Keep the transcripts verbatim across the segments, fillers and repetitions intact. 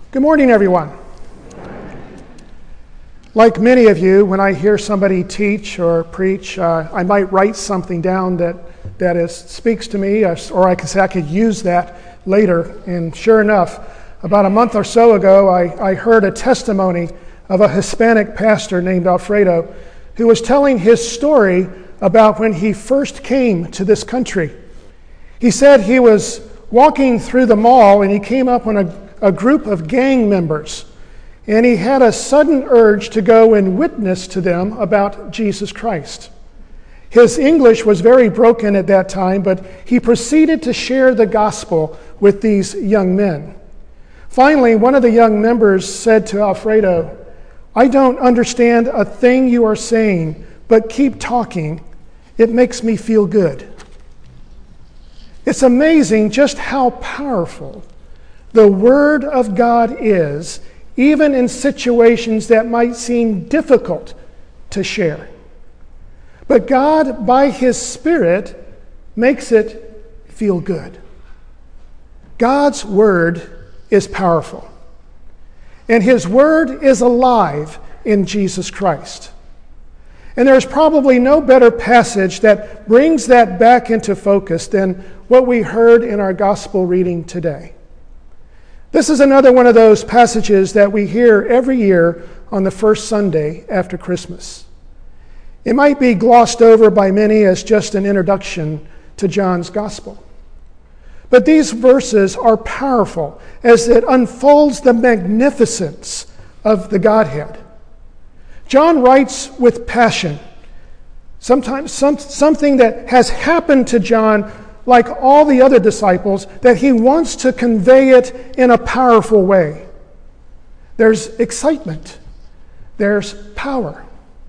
Good morning, everyone. Like many of you, when I hear somebody teach or preach, uh, I might write something down that, that is, speaks to me, or I can say I could use that later. And sure enough, about a month or so ago, I, I heard a testimony of a Hispanic pastor named Alfredo who was telling his story about when he first came to this country. He said he was walking through the mall and he came up on a, a group of gang members, and he had a sudden urge to go and witness to them about Jesus Christ. His English was very broken at that time, but he proceeded to share the gospel with these young men. Finally, one of the young members said to Alfredo, "I don't understand a thing you are saying, but keep talking. It makes me feel good." It's amazing just how powerful the Word of God is, even in situations that might seem difficult to share. But God, by His Spirit, makes it feel good. God's Word is powerful, and His Word is alive in Jesus Christ. And there's probably no better passage that brings that back into focus than what we heard in our gospel reading today. This is another one of those passages that we hear every year on the first Sunday after Christmas. It might be glossed over by many as just an introduction to John's gospel. But these verses are powerful as it unfolds the magnificence of the Godhead. John writes with passion, sometimes some, something that has happened to John, like all the other disciples, that he wants to convey it in a powerful way. There's excitement. There's power.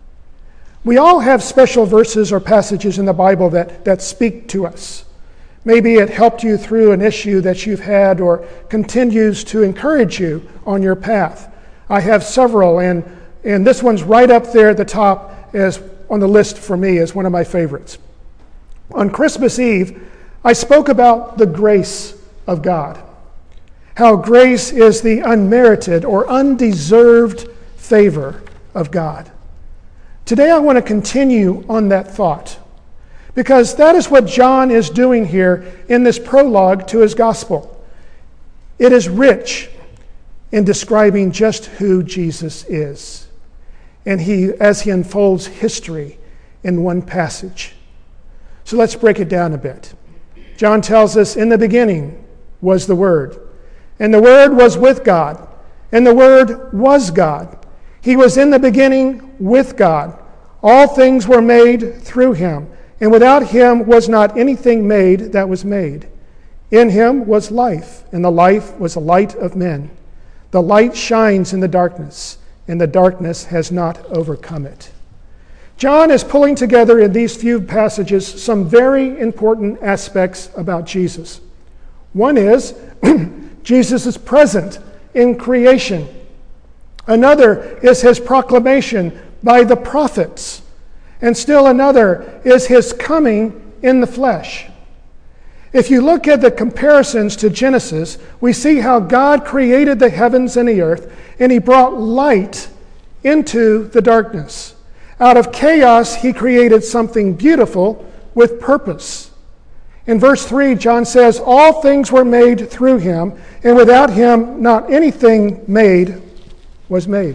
We all have special verses or passages in the Bible that, that speak to us. Maybe it helped you through an issue that you've had or continues to encourage you on your path. I have several, and, and this one's right up there at the top as on the list for me as one of my favorites. On Christmas Eve, I spoke about the grace of God, how grace is the unmerited or undeserved favor of God. Today I want to continue on that thought, because that is what John is doing here in this prologue to his gospel. It is rich in describing just who Jesus is, and he as he unfolds history in one passage. So let's break it down a bit. John tells us, in the beginning was the Word, and the Word was with God, and the Word was God. He was in the beginning with God. All things were made through him, and without him was not anything made that was made. In him was life, and the life was the light of men. The light shines in the darkness, and the darkness has not overcome it. John is pulling together in these few passages some very important aspects about Jesus. One is Jesus is present in creation. Another is his proclamation by the prophets. And still another is his coming in the flesh. If you look at the comparisons to Genesis, we see how God created the heavens and the earth, and he brought light into the darkness. Out of chaos, he created something beautiful with purpose. In verse three, John says, all things were made through him, and without him not anything made was made.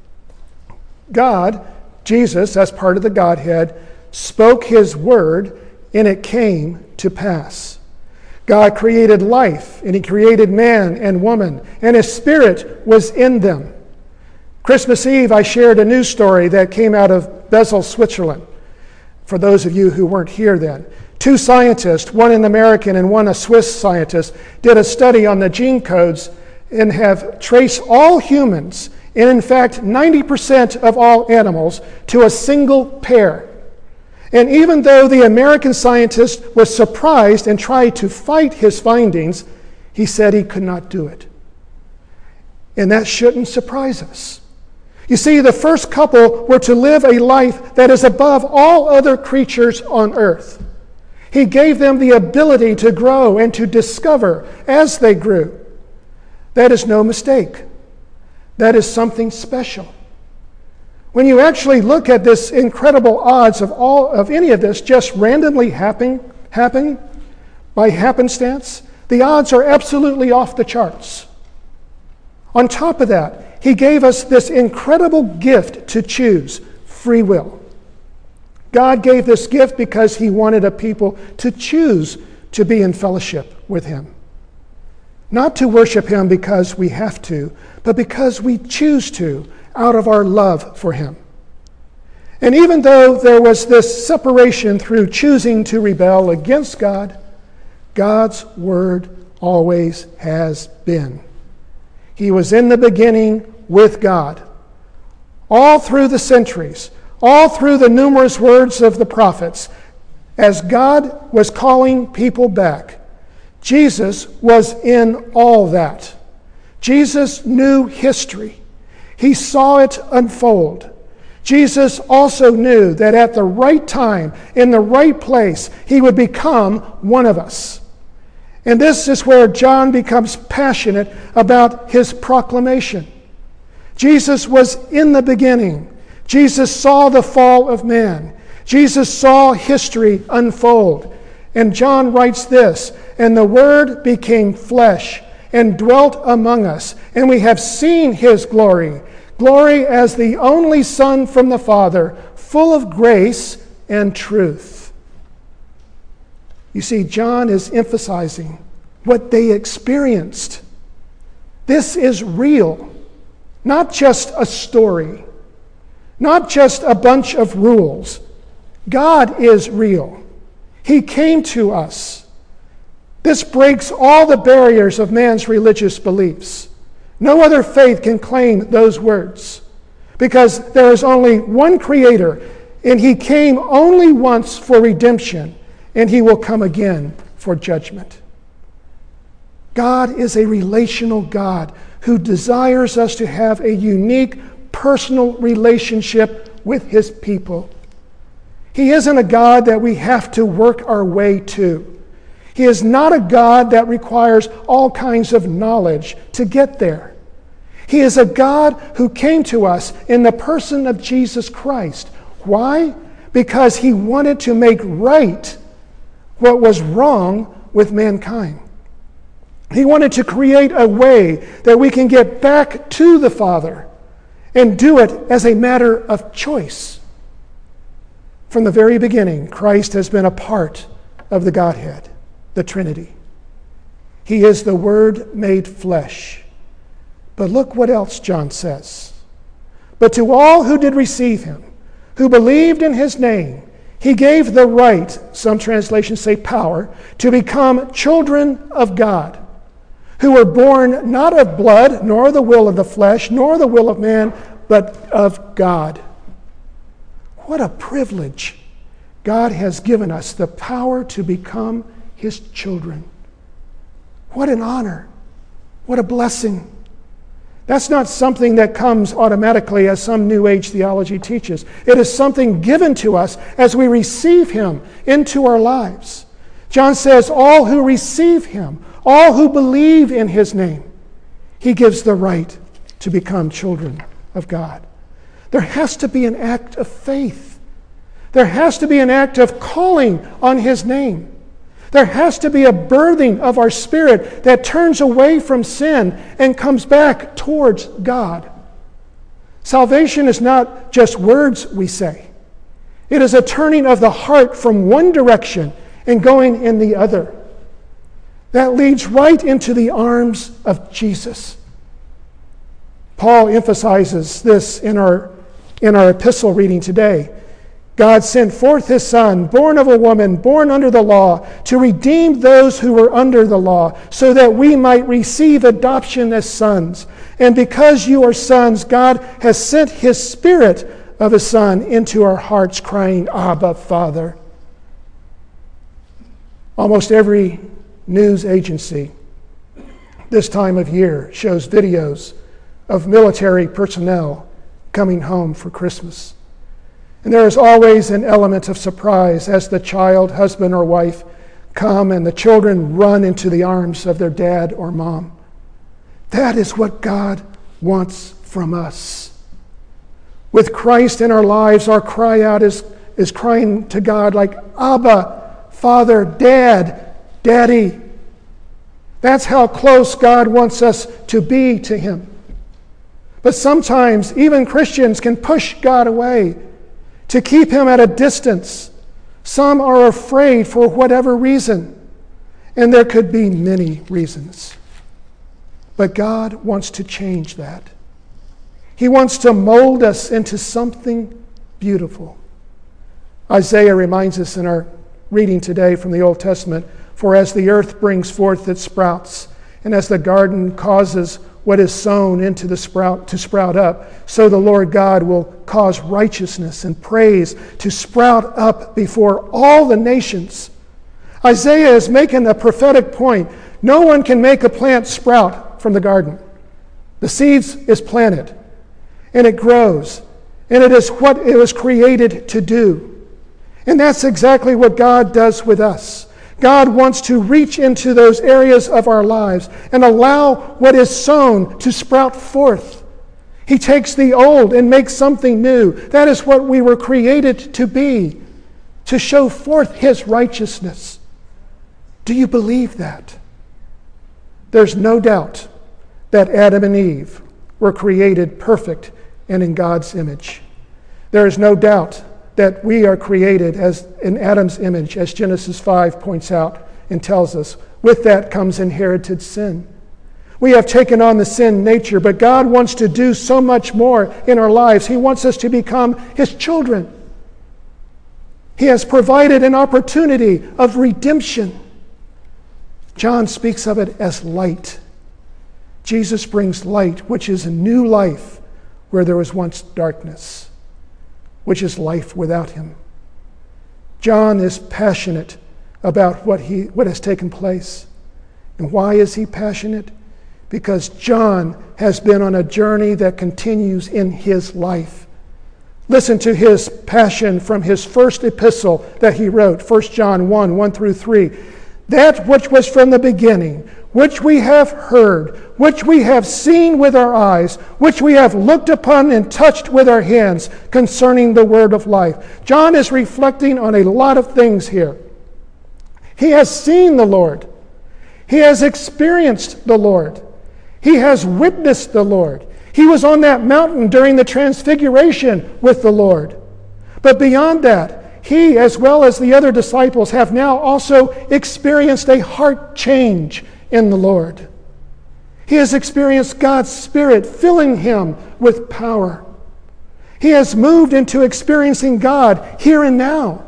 God, Jesus, as part of the Godhead, spoke his word, and it came to pass. God created life, and he created man and woman, and his spirit was in them. Christmas Eve, I shared a news story that came out of Basel, Switzerland. For those of you who weren't here then, two scientists, one an American and one a Swiss scientist, did a study on the gene codes and have traced all humans, and in fact ninety percent of all animals, to a single pair. And even though the American scientist was surprised and tried to fight his findings, he said he could not do it. And that shouldn't surprise us. You see, the first couple were to live a life that is above all other creatures on earth. He gave them the ability to grow and to discover as they grew. That is no mistake. that is something special. When you actually look at this incredible odds of all of any of this just randomly happening, happening by happenstance, the odds are absolutely off the charts. On top of that, he gave us this incredible gift to choose, free will. God gave this gift because he wanted a people to choose to be in fellowship with him. Not to worship him because we have to, but because we choose to out of our love for him. And even though there was this separation through choosing to rebel against God, God's word always has been. He was in the beginning with God. All through the centuries, all through the numerous words of the prophets, as God was calling people back, Jesus was in all that. Jesus knew history. He saw it unfold. Jesus also knew that at the right time, in the right place, he would become one of us. And this is where John becomes passionate about his proclamation. Jesus was in the beginning. Jesus saw the fall of man. Jesus saw history unfold. And John writes this, "And the Word became flesh and dwelt among us, and we have seen his glory, glory as the only Son from the Father, full of grace and truth." You see, John is emphasizing what they experienced. This is real, not just a story, not just a bunch of rules. God is real. He came to us. This breaks all the barriers of man's religious beliefs. No other faith can claim those words because there is only one Creator, and he came only once for redemption, and he will come again for judgment. God is a relational God who desires us to have a unique personal relationship with his people. He isn't a God that we have to work our way to. He is not a God that requires all kinds of knowledge to get there. He is a God who came to us in the person of Jesus Christ. Why? Because he wanted to make right what was wrong with mankind. He wanted to create a way that we can get back to the Father and do it as a matter of choice. From the very beginning, Christ has been a part of the Godhead, the Trinity. He is the Word made flesh. But look what else John says. "But to all who did receive him, who believed in his name, he gave the right," some translations say power, "to become children of God, who were born not of blood, nor the will of the flesh, nor the will of man, but of God." What a privilege. God has given us the power to become his children. What an honor. What a blessing. That's not something that comes automatically as some New Age theology teaches. It is something given to us as we receive him into our lives. John says, all who receive him, all who believe in his name, he gives the right to become children of God. There has to be an act of faith. There has to be an act of calling on his name. There has to be a birthing of our spirit that turns away from sin and comes back towards God. Salvation is not just words we say. It is a turning of the heart from one direction and going in the other. That leads right into the arms of Jesus. Paul emphasizes this in our, in our epistle reading today. God sent forth his Son, born of a woman, born under the law, to redeem those who were under the law, so that we might receive adoption as sons. And because you are sons, God has sent his Spirit of his Son into our hearts, crying, Abba, Father. Almost every news agency this time of year shows videos of military personnel coming home for Christmas. And there is always an element of surprise as the child, husband, or wife come and the children run into the arms of their dad or mom. That is what God wants from us. With Christ in our lives, our cry out is, is crying to God like, Abba, Father, Dad, Daddy. That's how close God wants us to be to Him. But sometimes even Christians can push God away to keep Him at a distance. Some are afraid for whatever reason, and there could be many reasons. But God wants to change that. He wants to mold us into something beautiful. Isaiah reminds us in our reading today from the Old Testament, for as the earth brings forth its sprouts, and as the garden causes what is sown into the sprout to sprout up, so the Lord God will cause righteousness and praise to sprout up before all the nations. Isaiah is making a prophetic point. No one can make a plant sprout from the garden. The seeds is planted, and it grows, and it is what it was created to do. And that's exactly what God does with us. God wants to reach into those areas of our lives and allow what is sown to sprout forth. He takes the old and makes something new. That is what we were created to be, to show forth His righteousness. Do you believe that? There's no doubt that Adam and Eve were created perfect and in God's image. There is no doubt that we are created as in Adam's image, as Genesis five points out and tells us. With that comes inherited sin. We have taken on the sin nature, but God wants to do so much more in our lives. He wants us to become His children. He has provided an opportunity of redemption. John speaks of it as light. Jesus brings light, which is a new life where there was once darkness, which is life without Him. John is passionate about what he what has taken place. And why is he passionate? Because John has been on a journey that continues in his life. Listen to his passion from his first epistle that he wrote, First John one, one through three. That which was from the beginning, which we have heard, which we have seen with our eyes, which we have looked upon and touched with our hands concerning the word of life. John is reflecting on a lot of things here. He has seen the Lord. He has experienced the Lord. He has witnessed the Lord. He was on that mountain during the transfiguration with the Lord. But beyond that, he, as well as the other disciples, have now also experienced a heart change in the Lord. He has experienced God's Spirit filling him with power. He has moved into experiencing God here and now.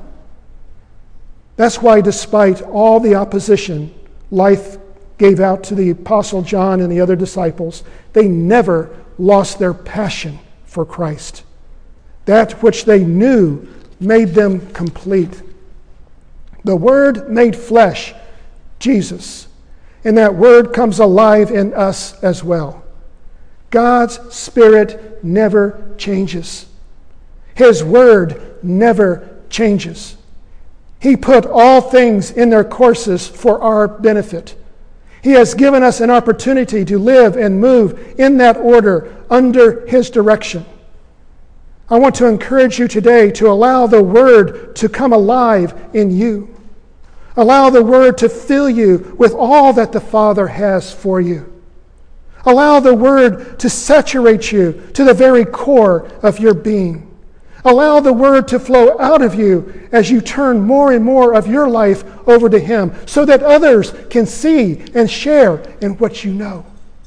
That's why, despite all the opposition life gave out to the Apostle John and the other disciples, they never lost their passion for Christ. That which they knew made them complete. The Word made flesh, Jesus, and that Word comes alive in us as well. God's Spirit never changes. His Word never changes. He put all things in their courses for our benefit. He has given us an opportunity to live and move in that order under His direction. I want to encourage you today to allow the Word to come alive in you. Allow the Word to fill you with all that the Father has for you. Allow the Word to saturate you to the very core of your being. Allow the Word to flow out of you as you turn more and more of your life over to Him, so that others can see and share in what you know.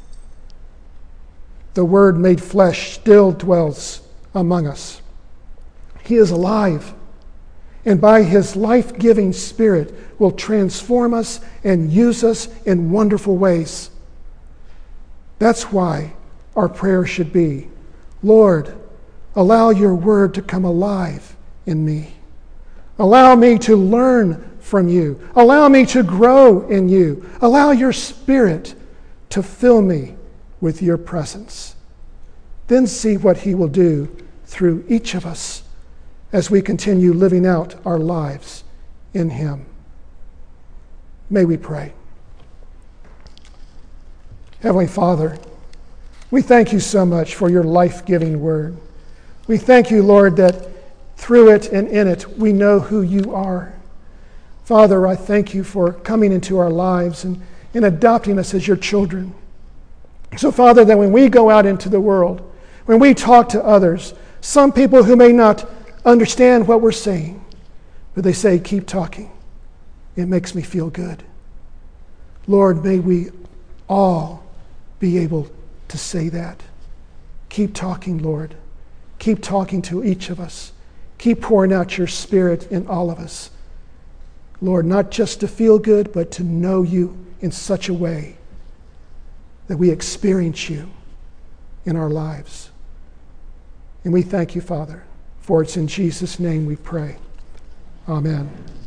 The Word made flesh still dwells among us. He is alive, and by His life-giving Spirit will transform us and use us in wonderful ways. That's why our prayer should be, Lord, allow your word to come alive in me. Allow me to learn from you. Allow me to grow in you. Allow your Spirit to fill me with your presence. Then see what He will do through each of us as we continue living out our lives in Him. May we pray. Heavenly Father, We thank you so much for your life-giving word. We thank you, Lord, that through it and in it, we know who you are. Father, I thank you for coming into our lives and, and adopting us as your children. So, Father, that when we go out into the world, when we talk to others, some people who may not understand what we're saying, but they say, keep talking. It makes me feel good. Lord, may we all be able to say that. Keep talking, Lord. Keep talking to each of us. Keep pouring out your Spirit in all of us. Lord, not just to feel good, but to know you in such a way that we experience you in our lives. And we thank you, Father, for it's in Jesus' name we pray. Amen.